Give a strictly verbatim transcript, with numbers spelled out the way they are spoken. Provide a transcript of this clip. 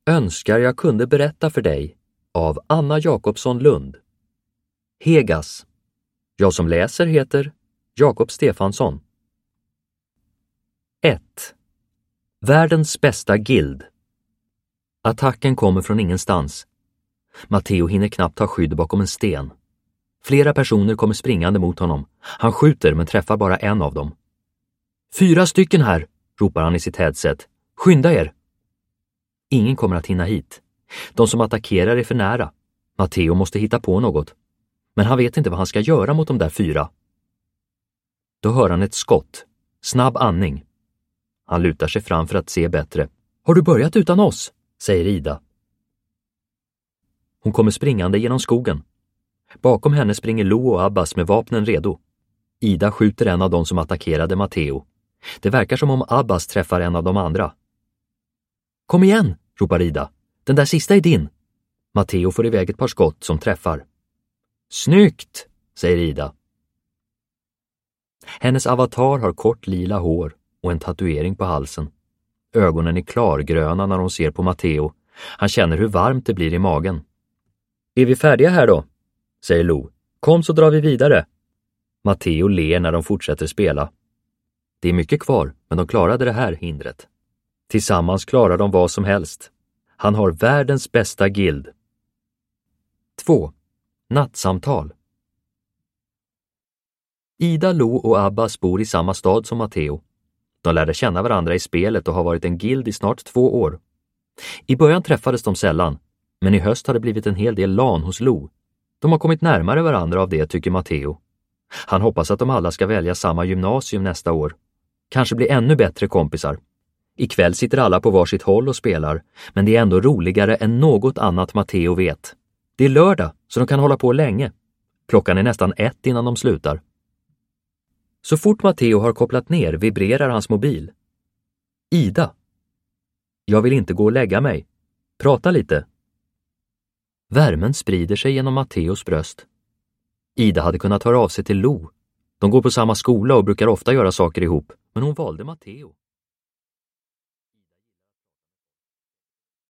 Önskar jag kunde berätta för dig av Anna Jakobsson Lund. Hegas. Jag som läser heter Jakob Stefansson. ett. Världens bästa gild. Attacken kommer från ingenstans. Matteo hinner knappt ta skydd bakom en sten. Flera personer kommer springande mot honom. Han skjuter men träffar bara en av dem. Fyra stycken här, ropar han i sitt headset. Skynda er! Ingen kommer att hinna hit. De som attackerar är för nära. Matteo måste hitta på något. Men han vet inte vad han ska göra mot de där fyra. Då hör han ett skott. Snabb andning. Han lutar sig fram för att se bättre. Har du börjat utan oss? Säger Ida. Hon kommer springande genom skogen. Bakom henne springer Lo och Abbas med vapnen redo. Ida skjuter en av dem som attackerade Matteo. Det verkar som om Abbas träffar en av de andra. Kom igen, ropar Ida. Den där sista är din. Matteo får iväg ett par skott som träffar. Snyggt, säger Ida. Hennes avatar har kort lila hår och en tatuering på halsen. Ögonen är klargröna när hon ser på Matteo. Han känner hur varmt det blir i magen. Är vi färdiga här då? Säger Lo. Kom så drar vi vidare. Matteo ler när de fortsätter spela. Det är mycket kvar, men de klarade det här hindret. Tillsammans klarar de vad som helst. Han har världens bästa gild. två. Nattsamtal. Ida, Lo och Abbas bor i samma stad som Matteo. De lärde känna varandra i spelet och har varit en gild i snart två år. I början träffades de sällan, men i höst har det blivit en hel del LAN hos Lo. De har kommit närmare varandra av det, tycker Matteo. Han hoppas att de alla ska välja samma gymnasium nästa år. Kanske bli ännu bättre kompisar. Ikväll sitter alla på varsitt håll och spelar, men det är ändå roligare än något annat Matteo vet. Det är lördag, så de kan hålla på länge. Klockan är nästan ett innan de slutar. Så fort Matteo har kopplat ner vibrerar hans mobil. Ida. Jag vill inte gå och lägga mig. Prata lite. Värmen sprider sig genom Matteos bröst. Ida hade kunnat höra av sig till Lo. De går på samma skola och brukar ofta göra saker ihop, men hon valde Matteo.